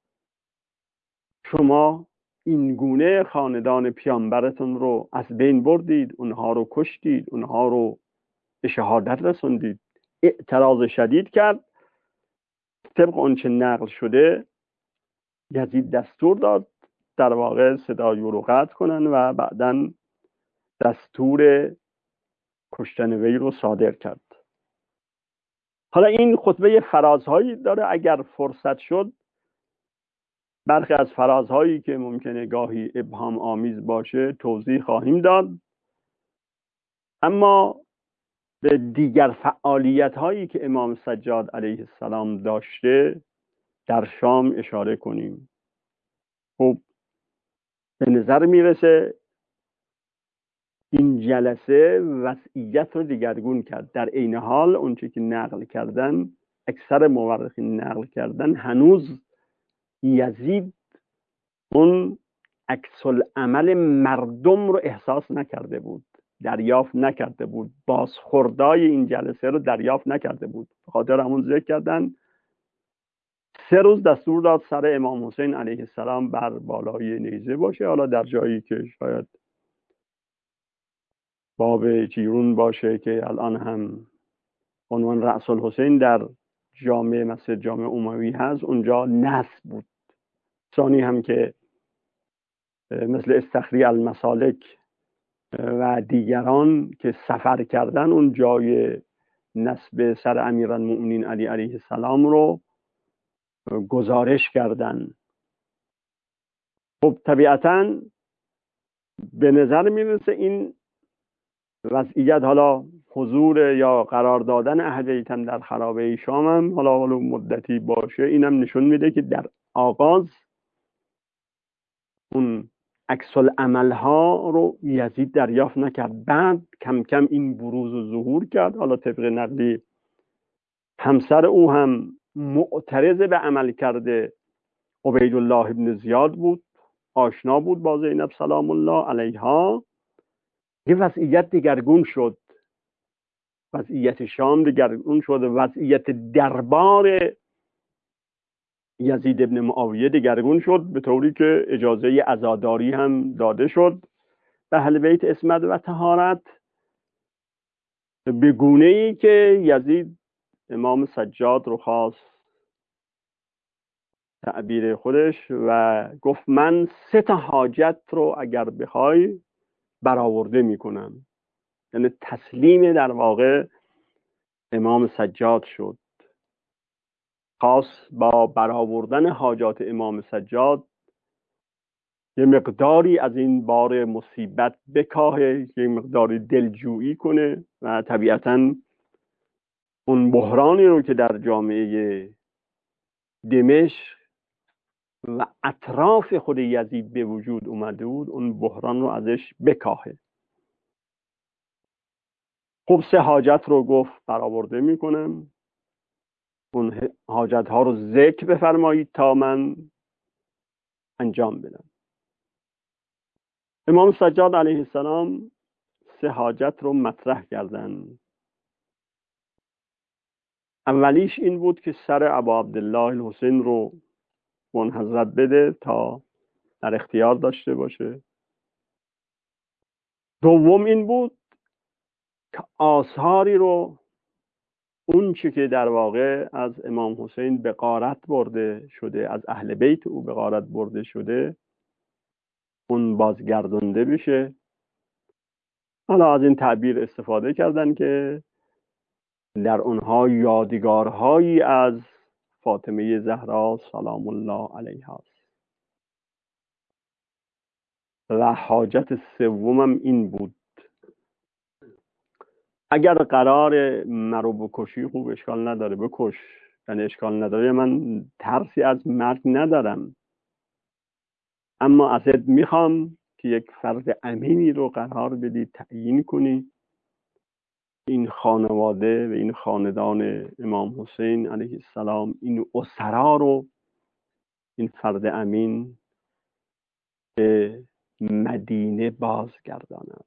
شما این گونه خاندان پیامبرتون رو از بین بردید، اونها رو کشتید، اونها رو به شهادت رسوندید. اعتراض شدید کرد. طبق اونچه نقل شده یزید دستور داد در واقع صدای او رو قطع کنن و بعداً دستور کشتن وی رو صادر کرد. حالا این خطبه فرازهایی داره، اگر فرصت شد برخی از فرازهایی که ممکنه گاهی ابهام آمیز باشه توضیح خواهیم داد، اما به دیگر فعالیت هایی که امام سجاد علیه السلام داشته در شام اشاره کنیم. خب به نظر میرسه این جلسه وضعیت رو دیگرگون کرد. در عین حال اونچه که نقل کردن، اکثر مورخین نقل کردن، هنوز یزید اون عکس العمل مردم رو احساس نکرده بود، دریافت نکرده بود، بازخوردای این جلسه رو دریافت نکرده بود. به خاطر همون ذکر کردن سه روز دستور داد سر امام حسین علیه السلام بر بالای نیزه باشه، حالا در جایی که شاید باب جیرون باشه که الان هم عنوان رأس الحسین در جامع مسجد جامع اموی هست، اونجا نصب بود. ثانی هم که مثل استخری المسالک و دیگران که سفر کردن اون جای نصب سر امیرالمؤمنین علی علیه السلام رو گزارش کردن. خب طبیعتاً به نظر میرسه این وضعیت، حالا حضور یا قرار دادن اهل بیت در خرابه شام هم حالا حالا مدتی باشه، اینم نشون میده که در آغاز اون عکس العمل ها رو یزید دریافت نکرد. بعد کم کم این بروز و ظهور کرد. حالا طبق نقلی همسر او هم معترض به عمل کرده عبیدالله ابن زیاد بود، آشنا بود با زینب سلام الله علیها. یه وضعیت دگرگون شد، وضعیت شام دگرگون شد، وضعیت دربار یزید ابن معاویه دگرگون شد، به طوری که اجازه عزاداری هم داده شد به اهل بیت عصمت و طهارت، به گونه ای که یزید امام سجاد رو خواست تعبیر خودش و گفت من سه تا حاجت رو اگر بخوای برآورده میکنم. یعنی تسلیم در واقع امام سجاد شد. خواست با برآوردن حاجات امام سجاد یه مقداری از این بار مصیبت بکاهه، یه مقداری دلجویی کنه و طبیعتاً اون بحرانی رو که در جامعه دمشق و اطراف خود یزید به وجود اومده بود اون بحران رو ازش بکاهه. خب سه حاجت رو گفت برآورده میکنم، اون حاجت ها رو ذکر بفرمایید تا من انجام بدم. امام سجاد علیه السلام سه حاجت رو مطرح کردن. اولیش این بود که سر ابا عبدالله الحسین رو اون حضرت بده تا در اختیار داشته باشه. دوم این بود که آثاری رو، اون چی که در واقع از امام حسین به غارت برده شده، از اهل بیت او به غارت برده شده، اون بازگردانده بشه. حالا از این تعبیر استفاده کردن که در اونها یادگارهایی از فاطمه زهرا سلام الله علیها است. و حاجت سومم این بود اگر قرار مرو بکشی خوب، اشکال نداره بکش، یعنی اشکال نداره، من ترسی از مرگ ندارم، اما ازت میخوام که یک فرد امینی رو قرار بدی، تعیین کنی این خانواده و این خاندان امام حسین علیه السلام، این اسرا رو، این فرد امین به مدینه بازگردانند.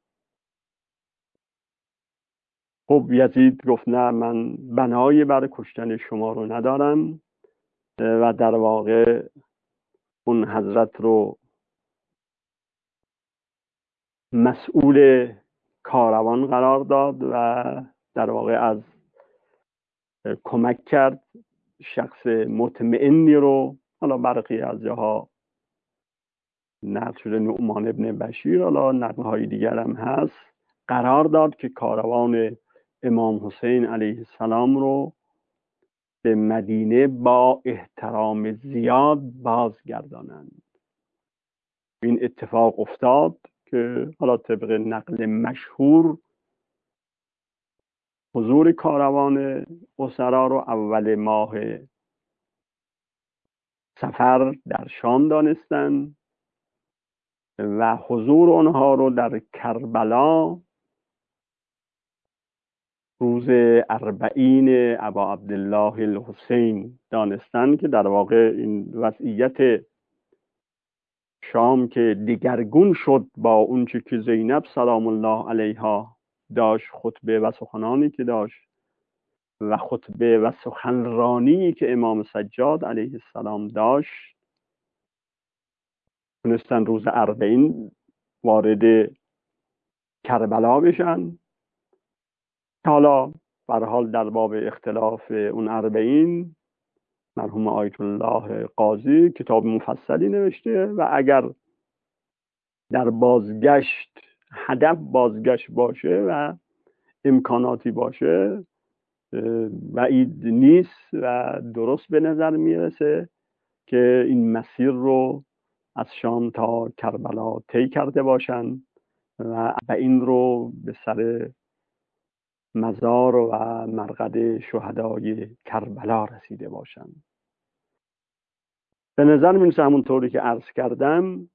خب یزید گفت نه، من بنایی برای کشتن شما رو ندارم و در واقع اون حضرت رو مسئول کاروان قرار داد و در واقع از کمک کرد شخص مطمئنی رو، حالا برخی از جاها نقل شده نعمان ابن بشیر، حالا نقل های دیگر هم هست، قرار داد که کاروان امام حسین علیه السلام رو به مدینه با احترام زیاد بازگردانند. این اتفاق افتاد که حالا طبق نقل مشهور حضور کاروان اسرا رو اول ماه سفر در شام دانستن و حضور آنها رو در کربلا روز اربعین ابا عبدالله الحسین دانستن، که در واقع این وضعیت شام که دگرگون شد با اونچه که زینب سلام الله علیها داشت، خطبه و سخنانی که داشت و خطبه و سخنرانی که امام سجاد علیه السلام داشت، تونستن روز اربعین وارد کربلا بشن. حالا بر حال در باب اختلاف اون اربعین مرحوم آیت الله قاضی کتاب مفصلی نوشته و اگر در بازگشت هدف بازگشت باشه و امکاناتی باشه بعید نیست و درست به نظر میرسه که این مسیر رو از شام تا کربلا طی کرده باشن و این رو به سر مزار و مرقد شهدای کربلا رسیده باشند. به نظر میرسه همونطوری که عرض کردم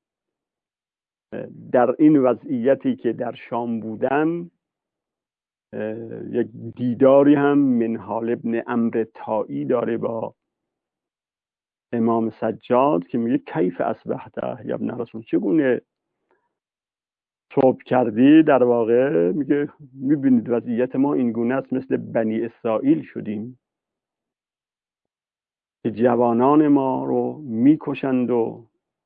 در این وضعیتی که در شام بودم یک دیداری هم منهال ابن عمرو طائی داره با امام سجاد که میگه کیف اصبحت یا ابن رسول، چگونه صبح کردی؟ در واقع میگه میبینید وضعیت ما این گونه است، مثل بنی اسرائیل شدیم که جوانان ما رو میکشند و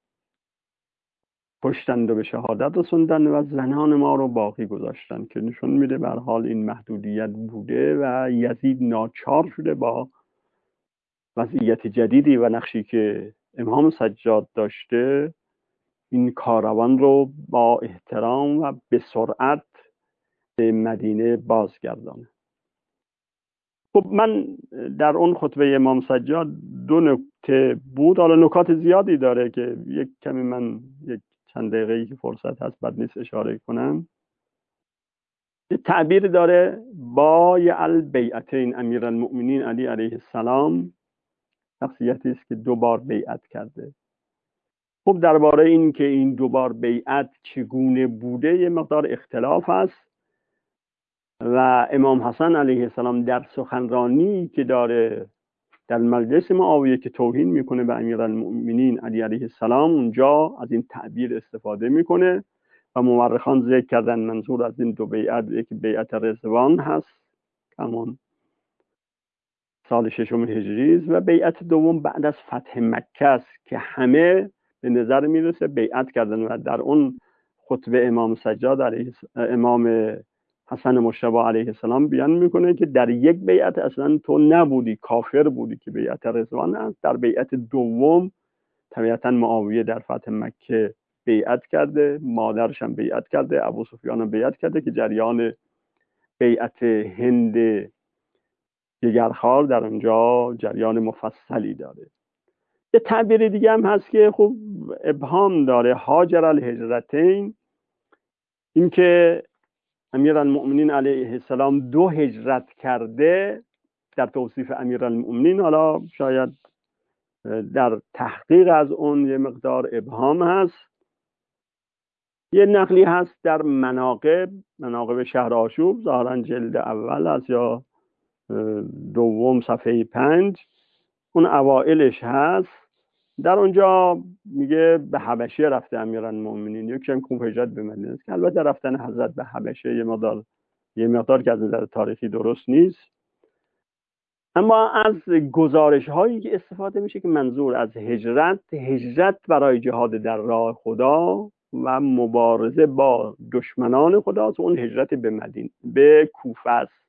کشتند و به شهادت رسوندن و زنان ما رو باقی گذاشتن، که نشون میده به هر حال این محدودیت بوده و یزید ناچار شده با وضعیت جدیدی و نقشی که امام سجاد داشته این کاروان رو با احترام و به سرعت به مدینه بازگردانه. خب من در اون خطبه امام سجاد دو نکته بود، حالا نکات زیادی داره که یک کمی من یک چند دقیقه‌ای که فرصت هست بد نیست اشاره کنم. یه تعبیر داره بایع البیعتین امیرالمؤمنین علی علیه السلام، شخصیتی است که دو بار بیعت کرده. خب درباره این که این دو بار بیعت چگونه بوده یه مقدار اختلاف هست و امام حسن علیه السلام در سخنرانی که داره در مجلس معاویه که توهین میکنه به امیرالمؤمنین علی علیه السلام، اونجا از این تعبیر استفاده میکنه و مورخان ذکر کردن منظور از این دو بیعت یکی بیعت رضوان هست همون سال ششم هجری است و بیعت دوم بعد از فتح مکه است که همه به نظر میرسه بیعت کردن و در اون خطبه امام سجاد علیه امام حسن مجتبی علیه السلام بیان میکنه که در یک بیعت اصلا تو نبودی، کافر بودی که بیعت رضوان است. در بیعت دوم طبیعتا معاویه در فتح مکه بیعت کرده، مادرش هم بیعت کرده، ابو سفیان هم بیعت کرده که جریان بیعت هند جگرخوار در اونجا جریان مفصلی داره. یه تعبیر دیگه هم هست که خوب ابهام داره، هاجر الهجرتین، این که امیرالمؤمنین علیه السلام دو هجرت کرده در توصیف امیرالمؤمنین. حالا شاید در تحقیق از اون یه مقدار ابهام هست. یه نقلی هست در مناقب مناقب شهر آشوب، ظاهرا جلد اول از یا دوم صفحه پنج، اون اوائلش هست. در اونجا میگه به حبشه رفته امیرالمؤمنین، یکی هم خوب هجرت به مدینه است که البته رفتن حضرت به حبشه یه مقدار یه مقدار که از نظر تاریخی درست نیست. اما از گزارش هایی که استفاده میشه که منظور از هجرت هجرت برای جهاد در راه خدا و مبارزه با دشمنان خداست، اون هجرت به مدینه به کوفه است.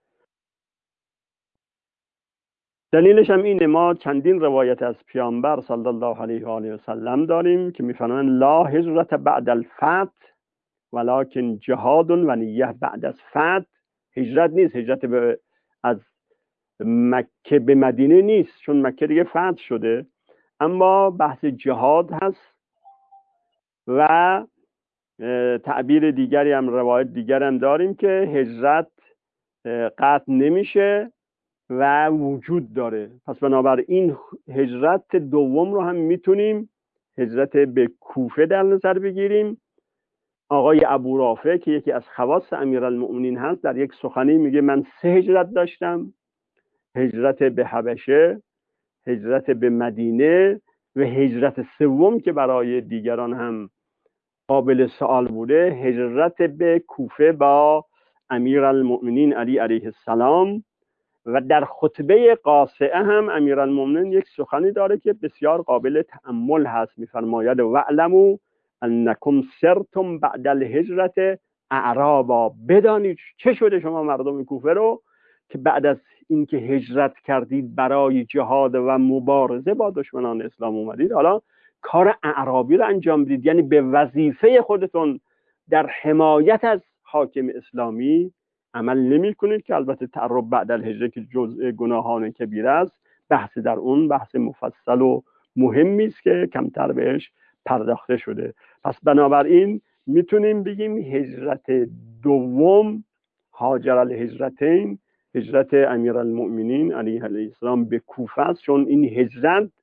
دلیلش هم اینه، ما چندین روایت از پیامبر صلی الله علیه و آله و سلم داریم که میفرمایند لا هجرت بعد الفتح ولکن جهاد و نیه بعد از فتح. هجرت نیست، هجرت به از مکه به مدینه نیست چون مکه دیگه فتح شده، اما بحث جهاد هست. و تعبیر دیگری هم روایت دیگر هم داریم که هجرت قطع نمیشه و وجود داره. پس بنابراین هجرت دوم رو هم میتونیم هجرت به کوفه در نظر بگیریم. آقای ابو رافع که یکی از خواص امیرالمؤمنین هست در یک سخنی میگه من سه هجرت داشتم: هجرت به حبشه، هجرت به مدینه و هجرت سوم که برای دیگران هم قابل سوال بوده، هجرت به کوفه با امیرالمؤمنین علی علیه السلام. و در خطبه قاصعه هم امیرالمؤمنین یک سخنی داره که بسیار قابل تأمل هست، میفرماید واعلموا انکم سرتم بعد الهجرت اعرابا، بدانید چه شده شما مردم کوفه رو که بعد از اینکه هجرت کردید برای جهاد و مبارزه با دشمنان اسلام اومدید، حالا کار اعرابی رو انجام بدید، یعنی به وظیفه خودتون در حمایت از حاکم اسلامی عمل نمی کنید، که البته تعرب بعد الهجره که جزء گناهان کبیره است، بحث در اون بحث مفصل و مهمی است که کمتر بهش پرداخته شده. پس بنابراین میتونیم بگیم هجرت دوم هاجر الهجرتین، هجرت امیرالمؤمنین علیه السلام به کوفه است، چون این هجرت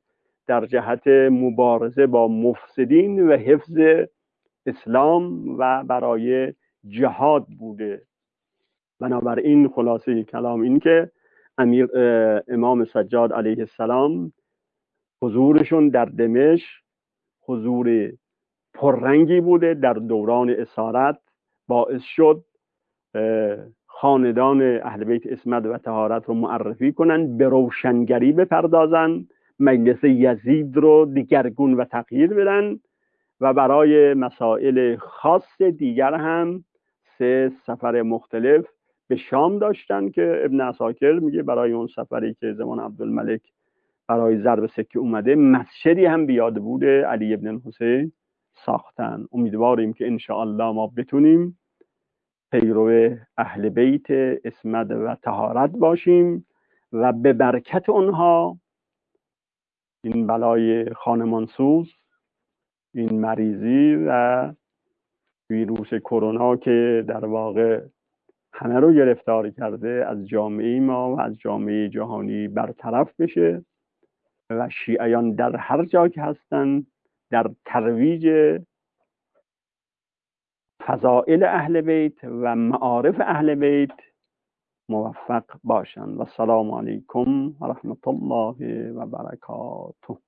در جهت مبارزه با مفسدین و حفظ اسلام و برای جهاد بوده. بنابراین خلاصه کلام این که امیر امام سجاد علیه السلام حضورشون در دمشق حضور پررنگی بوده. در دوران اسارت باعث شد خاندان اهل بیت عصمت و طهارت رو معرفی کنن، به روشنگری بپردازن، مجلس یزید رو دگرگون و تغییر بدن و برای مسائل خاص دیگر هم سه سفر مختلف به شام داشتن که ابن عساکر میگه برای اون سفری که زمان عبدالملک برای ضرب سکه اومده مسجدی هم بیاد بوده علی ابن حسین ساختن. امیدواریم که انشاءالله ما بتونیم پیرو اهل بیت عصمت و طهارت باشیم و به برکت اونها این بلای خانمانسوز، این مریضی و ویروس کرونا که در واقع همه رو گرفتار کرده از جامعه ما و از جامعه جهانی برطرف بشه و شیعیان در هر جا که هستن در ترویج فضائل اهل بیت و معارف اهل بیت موفق باشند. و السلام علیکم و رحمت الله و برکاته.